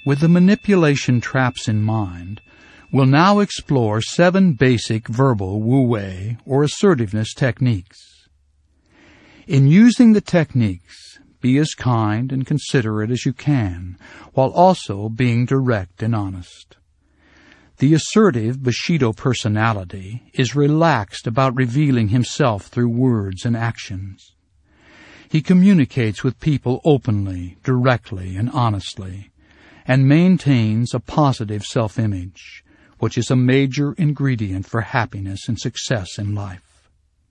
With the manipulation traps in mind, we'll now explore 7 basic verbal wu-wei or assertiveness techniques. In using the techniques, be as kind and considerate as you can, while also being direct and honest. The assertive Bushido personality is relaxed about revealing himself through words and actions. He communicates with people openly, directly, and honestly, and maintains a positive self-image, which is a major ingredient for happiness and success in life.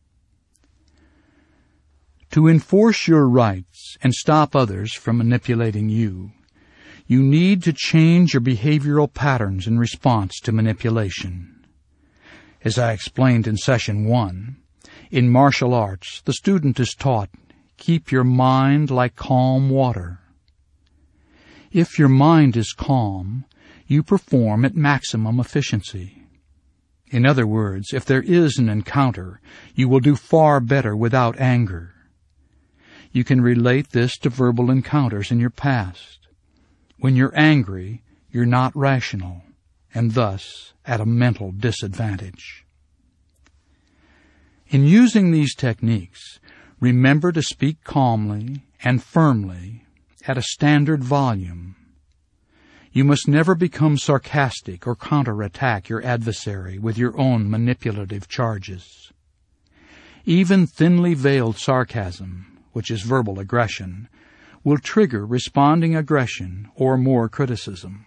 To enforce your rights and stop others from manipulating you, you need to change your behavioral patterns in response to manipulation. As I explained in Session 1, in martial arts, the student is taught, keep your mind like calm water. If your mind is calm, you perform at maximum efficiency. In other words, if there is an encounter, you will do far better without anger. You can relate this to verbal encounters in your past. When you're angry, you're not rational, and thus at a mental disadvantage. In using these techniques, remember to speak calmly and firmly at a standard volume. You must never become sarcastic or counterattack your adversary with your own manipulative charges. Even thinly veiled sarcasm, which is verbal aggression, will trigger responding aggression or more criticism.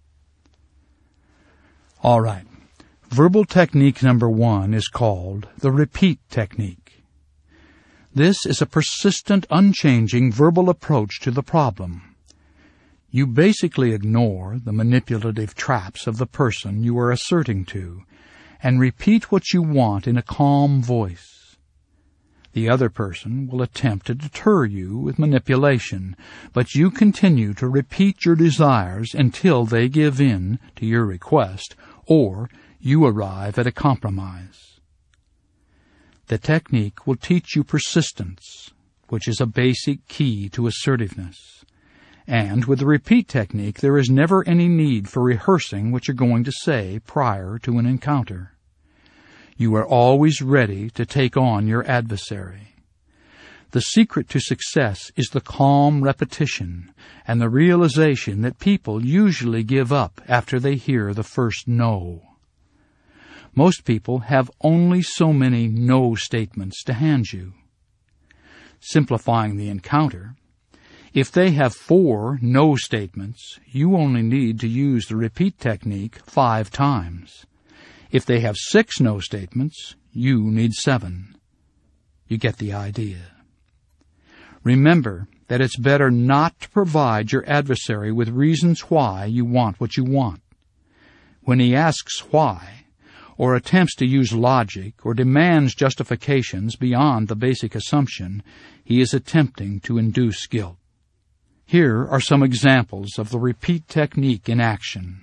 All right. Verbal technique number 1 is called the repeat technique. This is a persistent, unchanging verbal approach to the problem. You basically ignore the manipulative traps of the person you are asserting to and repeat what you want in a calm voice. The other person will attempt to deter you with manipulation, but you continue to repeat your desires until they give in to your request or you arrive at a compromise. The technique will teach you persistence, which is a basic key to assertiveness. And with the repeat technique, there is never any need for rehearsing what you're going to say prior to an encounter. You are always ready to take on your adversary. The secret to success is the calm repetition and the realization that people usually give up after they hear the first no. Most people have only so many no statements to hand you. Simplifying the encounter, if they have 4 no statements, you only need to use the repeat technique 5 times. If they have 6 no statements, you need 7. You get the idea. Remember that it's better not to provide your adversary with reasons why you want what you want. When he asks why, or attempts to use logic, or demands justifications beyond the basic assumption, he is attempting to induce guilt. Here are some examples of the repeat technique in action.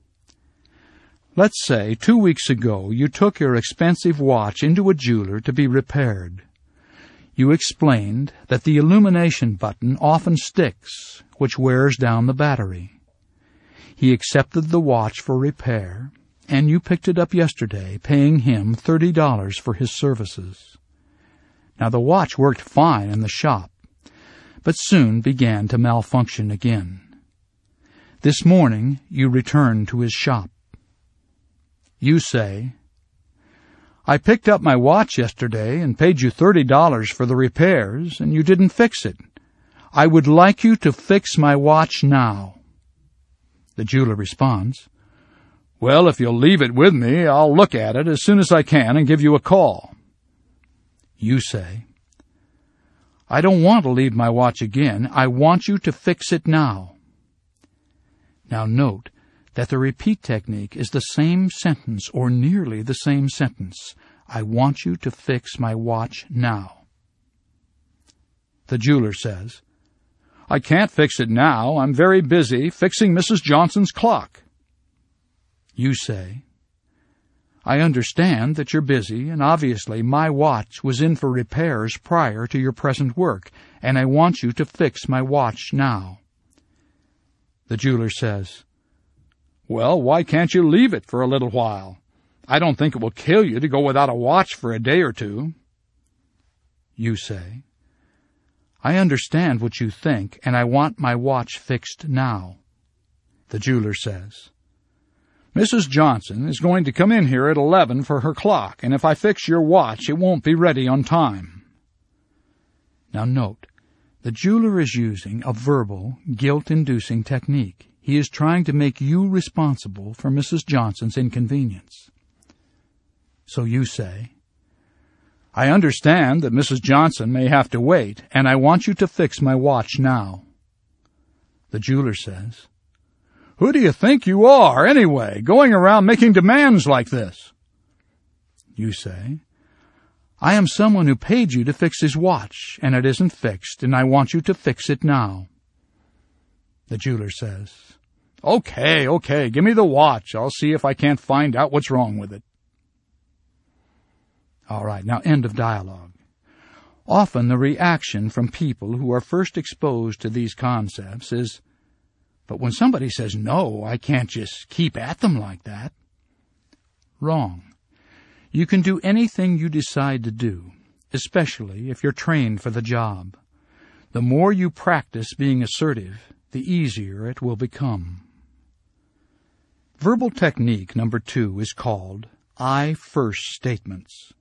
Let's say 2 weeks ago you took your expensive watch into a jeweler to be repaired. You explained that the illumination button often sticks, which wears down the battery. He accepted the watch for repair, and you picked it up yesterday, paying him $30 for his services. Now the watch worked fine in the shop, but soon began to malfunction again. This morning you returned to his shop. You say, I picked up my watch yesterday and paid you $30 for the repairs, and you didn't fix it. I would like you to fix my watch now. The jeweler responds, Well, if you'll leave it with me, I'll look at it as soon as I can and give you a call. You say, I don't want to leave my watch again. I want you to fix it now. Now note that the repeat technique is the same sentence or nearly the same sentence. I want you to fix my watch now. The jeweler says, I can't fix it now. I'm very busy fixing Mrs. Johnson's clock. You say, I understand that you're busy, and obviously my watch was in for repairs prior to your present work, and I want you to fix my watch now. The jeweler says, "Well, why can't you leave it for a little while? I don't think it will kill you to go without a watch for a day or two." You say, "I understand what you think, and I want my watch fixed now." The jeweler says, "Mrs. Johnson is going to come in here at 11 for her clock, and if I fix your watch, it won't be ready on time." Now note, the jeweler is using a verbal, guilt-inducing technique. He is trying to make you responsible for Mrs. Johnson's inconvenience. So you say, "I understand that Mrs. Johnson may have to wait, and I want you to fix my watch now." The jeweler says, "Who do you think you are, anyway, going around making demands like this?" You say, "I am someone who paid you to fix his watch, and it isn't fixed, and I want you to fix it now." The jeweler says, Okay, give me the watch. I'll see if I can't find out what's wrong with it." All right, now end of dialogue. Often the reaction from people who are first exposed to these concepts is, "But when somebody says no, I can't just keep at them like that." Wrong. You can do anything you decide to do, especially if you're trained for the job. The more you practice being assertive, the easier it will become. Verbal technique number 2 is called I-first statements.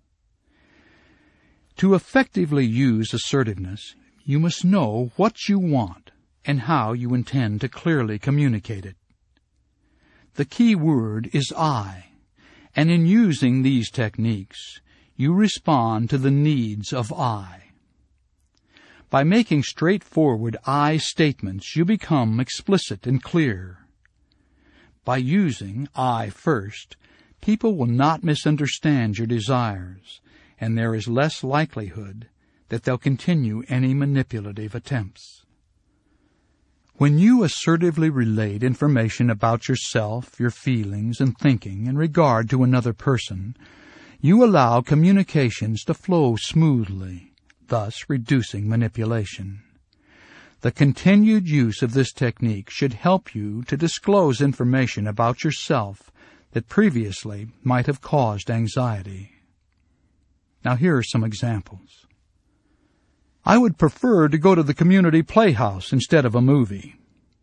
To effectively use assertiveness, you must know what you want and how you intend to clearly communicate it. The key word is I, and in using these techniques, you respond to the needs of I. By making straightforward I statements, you become explicit and clear. By using I first, people will not misunderstand your desires, and there is less likelihood that they'll continue any manipulative attempts. When you assertively relate information about yourself, your feelings, and thinking in regard to another person, you allow communications to flow smoothly, thus reducing manipulation. The continued use of this technique should help you to disclose information about yourself that previously might have caused anxiety. Now here are some examples. "I would prefer to go to the community playhouse instead of a movie."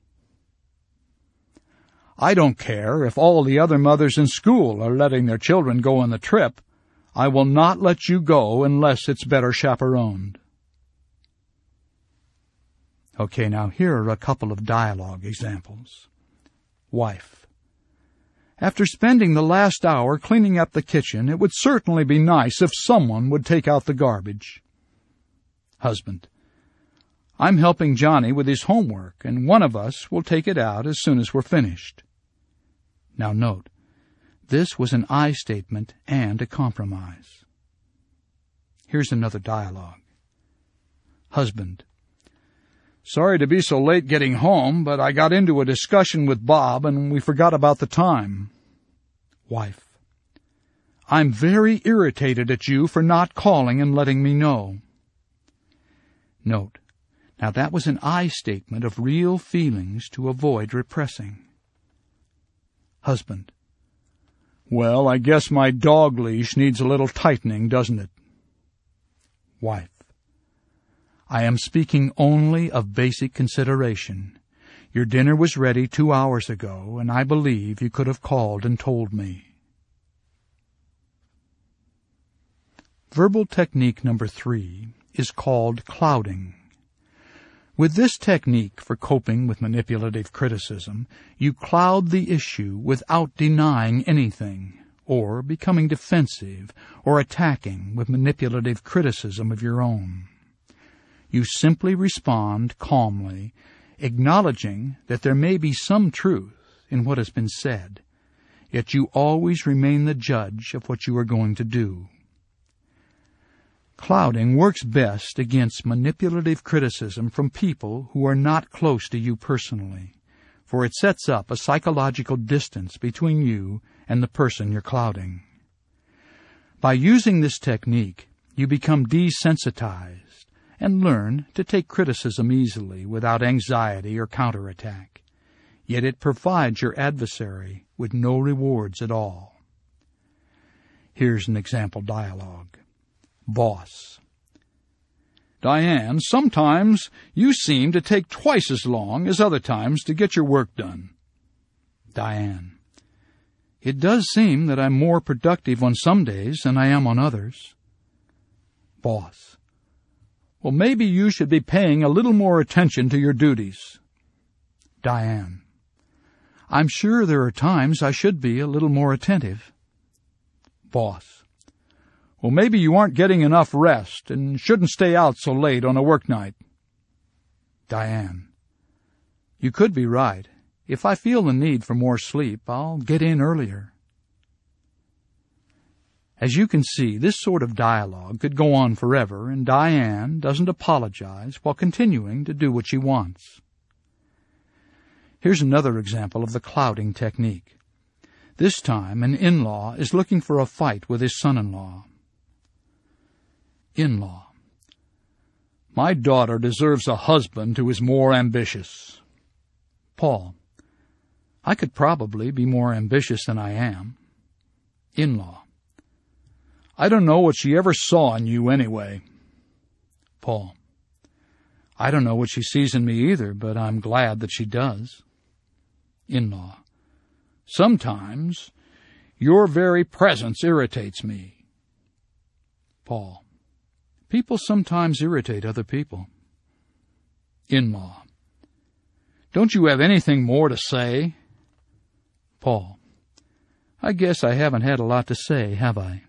"I don't care if all the other mothers in school are letting their children go on the trip. I will not let you go unless it's better chaperoned." Okay, now here are a couple of dialogue examples. Wife: "After spending the last hour cleaning up the kitchen, it would certainly be nice if someone would take out the garbage." Husband: "I'm helping Johnny with his homework, and one of us will take it out as soon as we're finished." Now note, this was an I statement and a compromise. Here's another dialogue. Husband: "Sorry to be so late getting home, but I got into a discussion with Bob and we forgot about the time." Wife: "I'm very irritated at you for not calling and letting me know." Note, now that was an I statement of real feelings to avoid repressing. Husband: "Well, I guess my dog leash needs a little tightening, doesn't it?" Wife: "I am speaking only of basic consideration. Your dinner was ready 2 hours ago, and I believe you could have called and told me." Verbal technique number 3 is called clouding. With this technique for coping with manipulative criticism, you cloud the issue without denying anything, or becoming defensive or attacking with manipulative criticism of your own. You simply respond calmly, acknowledging that there may be some truth in what has been said, yet you always remain the judge of what you are going to do. Clouding works best against manipulative criticism from people who are not close to you personally, for it sets up a psychological distance between you and the person you're clouding. By using this technique, you become desensitized and learn to take criticism easily without anxiety or counterattack. yet it provides your adversary with no rewards at all. Here's an example dialogue. Boss: Diane, sometimes you seem to take twice as long as other times to get your work done. Diane: It does seem that I'm more productive on some days than I am on others. Boss: Well, maybe you should be paying a little more attention to your duties. Diane: I'm sure there are times I should be a little more attentive. Boss: Well, maybe you aren't getting enough rest and shouldn't stay out so late on a work night. Diane: You could be right. If I feel the need for more sleep, I'll get in earlier. As you can see, this sort of dialogue could go on forever, and Diane doesn't apologize while continuing to do what she wants. Here's another example of the clouding technique. This time, an in-law is looking for a fight with his son-in-law. In-law: My daughter deserves a husband who is more ambitious. Paul: I could probably be more ambitious than I am. In-law: I don't know what she ever saw in you anyway. Paul: I don't know what she sees in me either, but I'm glad that she does. In-law: Sometimes your very presence irritates me. Paul: People sometimes irritate other people. In-law: Don't you have anything more to say? Paul: I guess I haven't had a lot to say, have I?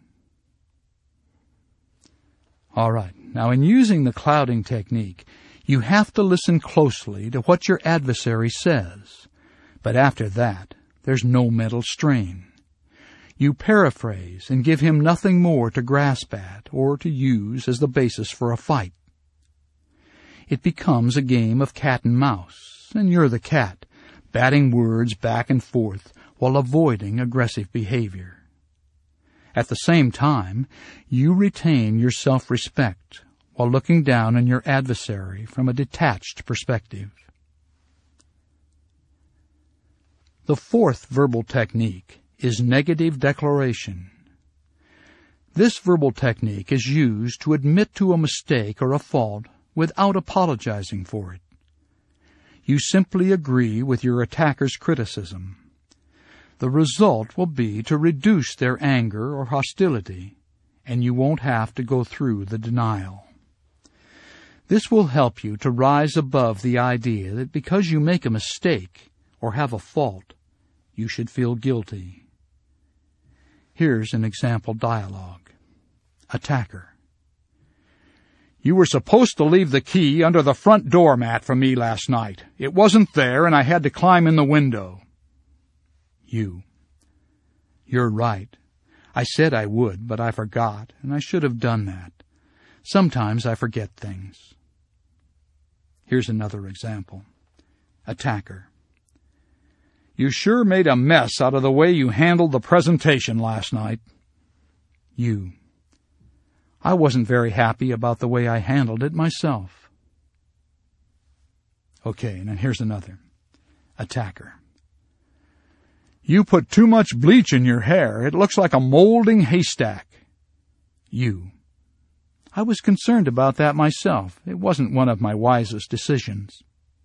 All right. Now, in using the clouding technique, you have to listen closely to what your adversary says. But after that, there's no mental strain. You paraphrase and give him nothing more to grasp at or to use as the basis for a fight. It becomes a game of cat and mouse, and you're the cat, batting words back and forth while avoiding aggressive behavior. At the same time, you retain your self-respect while looking down on your adversary from a detached perspective. The fourth verbal technique is negative declaration. This verbal technique is used to admit to a mistake or a fault without apologizing for it. You simply agree with your attacker's criticism. The result will be to reduce their anger or hostility, and you won't have to go through the denial. This will help you to rise above the idea that because you make a mistake or have a fault, you should feel guilty. Here's an example dialogue. Attacker: You were supposed to leave the key under the front doormat for me last night. It wasn't there, and I had to climb in the window. You: You're right. I said I would, but I forgot, and I should have done that. Sometimes I forget things. Here's another example. Attacker: You sure made a mess out of the way you handled the presentation last night. You: I wasn't very happy about the way I handled it myself. Okay, now here's another. Attacker: You put too much bleach in your hair. It looks like a molding haystack. You: I was concerned about that myself. It wasn't one of my wisest decisions.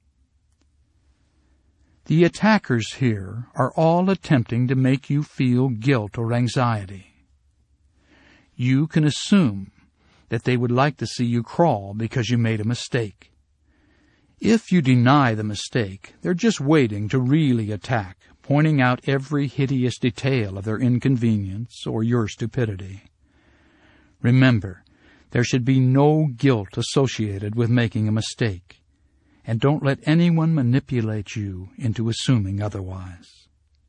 The attackers here are all attempting to make you feel guilt or anxiety. You can assume that they would like to see you crawl because you made a mistake. If you deny the mistake, they're just waiting to really attack, pointing out every hideous detail of their inconvenience or your stupidity. Remember, there should be no guilt associated with making a mistake, and don't let anyone manipulate you into assuming otherwise.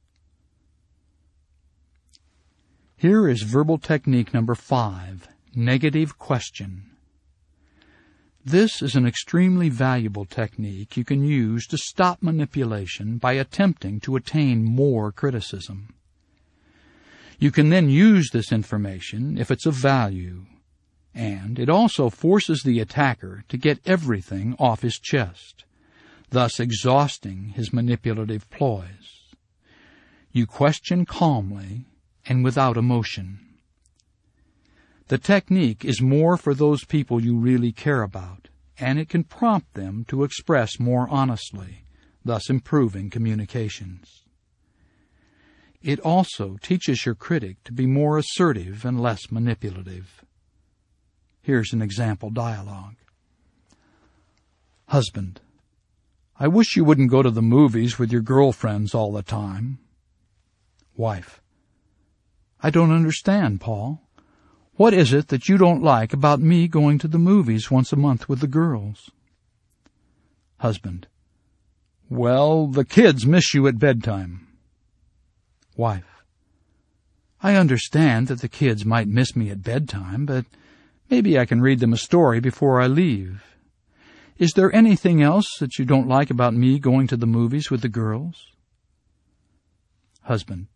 Here is verbal technique number 5, negative question. This is an extremely valuable technique you can use to stop manipulation by attempting to attain more criticism. You can then use this information if it's of value, and it also forces the attacker to get everything off his chest. thus exhausting his manipulative ploys. You question calmly and without emotion. The technique is more for those people you really care about, and it can prompt them to express more honestly, thus improving communications. It also teaches your critic to be more assertive and less manipulative. Here's an example dialogue. Husband: I wish you wouldn't go to the movies with your girlfriends all the time. Wife: I don't understand, Paul. What is it that you don't like about me going to the movies once a month with the girls? Husband: Well, the kids miss you at bedtime. Wife: I understand that the kids might miss me at bedtime, but maybe I can read them a story before I leave. Is there anything else that you don't like about me going to the movies with the girls? Husband: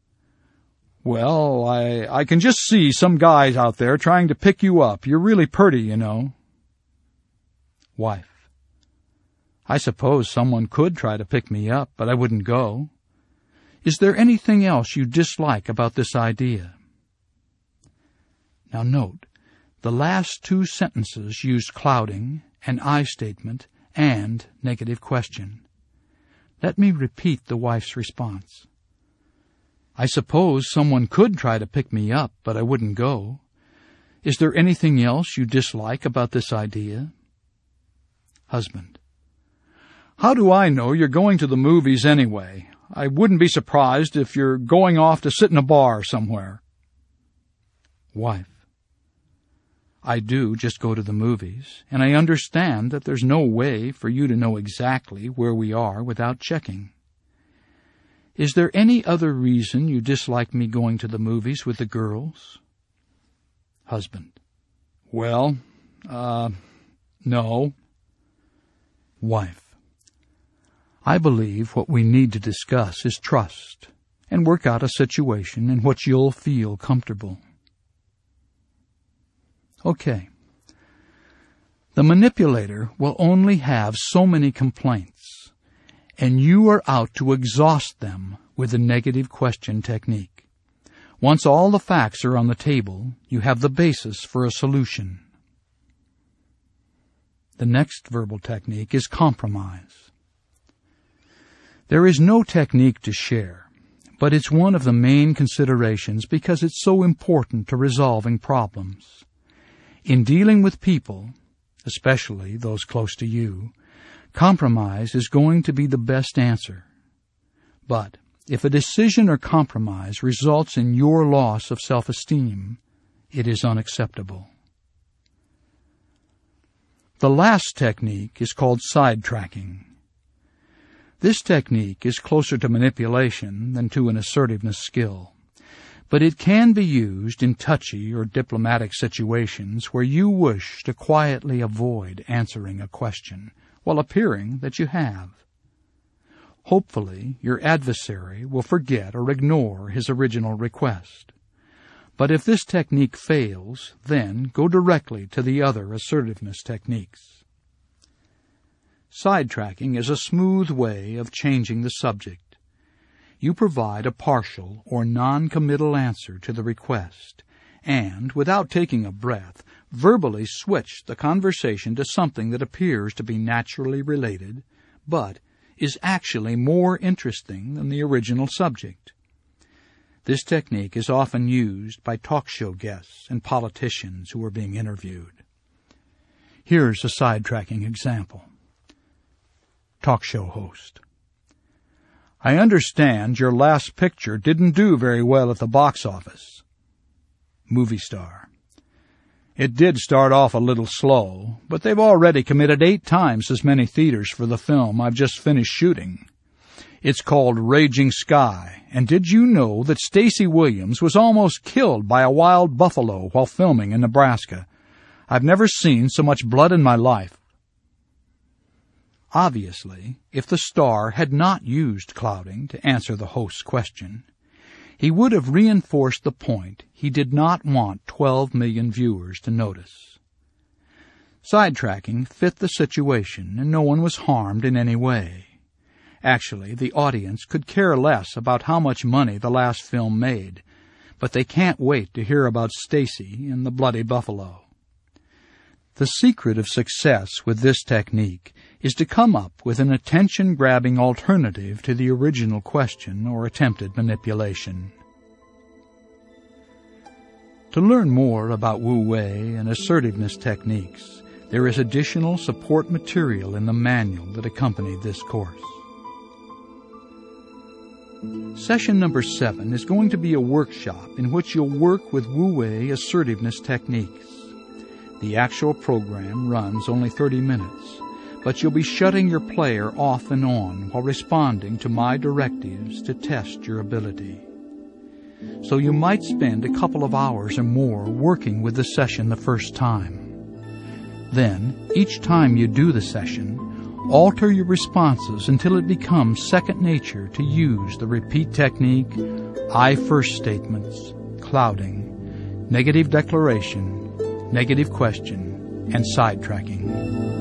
Well, I can just see some guys out there trying to pick you up. You're really pretty, you know. Wife: I suppose someone could try to pick me up, but I wouldn't go. Is there anything else you dislike about this idea? Now note, the last two sentences use clouding, an I statement, and negative question. Let me repeat the wife's response. I suppose someone could try to pick me up, but I wouldn't go. Is there anything else you dislike about this idea? Husband: How do I know you're going to the movies anyway? I wouldn't be surprised if you're going off to sit in a bar somewhere. Wife: I do just go to the movies, and I understand that there's no way for you to know exactly where we are without checking. Is there any other reason you dislike me going to the movies with the girls? Husband: Well, no. Wife: I believe what we need to discuss is trust and work out a situation in which you'll feel comfortable. Okay. The manipulator will only have so many complaints, and you are out to exhaust them with the negative question technique. Once all the facts are on the table, you have the basis for a solution. The next verbal technique is compromise. There is no technique to share, but it's one of the main considerations because it's so important to resolving problems. In dealing with people, especially those close to you, compromise is going to be the best answer. But if a decision or compromise results in your loss of self-esteem, it is unacceptable. The last technique is called sidetracking. This technique is closer to manipulation than to an assertiveness skill, but it can be used in touchy or diplomatic situations where you wish to quietly avoid answering a question while appearing that you have. Hopefully, your adversary will forget or ignore his original request. But if this technique fails, then go directly to the other assertiveness techniques. Sidetracking is a smooth way of changing the subject. You provide a partial or non-committal answer to the request, and, without taking a breath, verbally switch the conversation to something that appears to be naturally related, but is actually more interesting than the original subject. This technique is often used by talk show guests and politicians who are being interviewed. Here's a sidetracking example. Talk show host: I understand your last picture didn't do very well at the box office. Movie star: It did start off a little slow, but they've already committed 8 times as many theaters for the film I've just finished shooting. It's called Raging Sky, and did you know that Stacey Williams was almost killed by a wild buffalo while filming in Nebraska? I've never seen so much blood in my life. Obviously, if the star had not used clouding to answer the host's question, he would have reinforced the point he did not want 12 million viewers to notice. Sidetracking fit the situation, and no one was harmed in any way. Actually, the audience could care less about how much money the last film made, but they can't wait to hear about Stacy and the Bloody Buffalo. The secret of success with this technique is to come up with an attention-grabbing alternative to the original question or attempted manipulation. To learn more about Wu Wei and assertiveness techniques, there is additional support material in the manual that accompanied this course. Session number 7 is going to be a workshop in which you'll work with Wu Wei assertiveness techniques. The actual program runs only 30 minutes, but you'll be shutting your player off and on while responding to my directives to test your ability. So you might spend a couple of hours or more working with the session the first time. Then, each time you do the session, alter your responses until it becomes second nature to use the repeat technique, I-first statements, clouding, negative declaration, negative question, and sidetracking.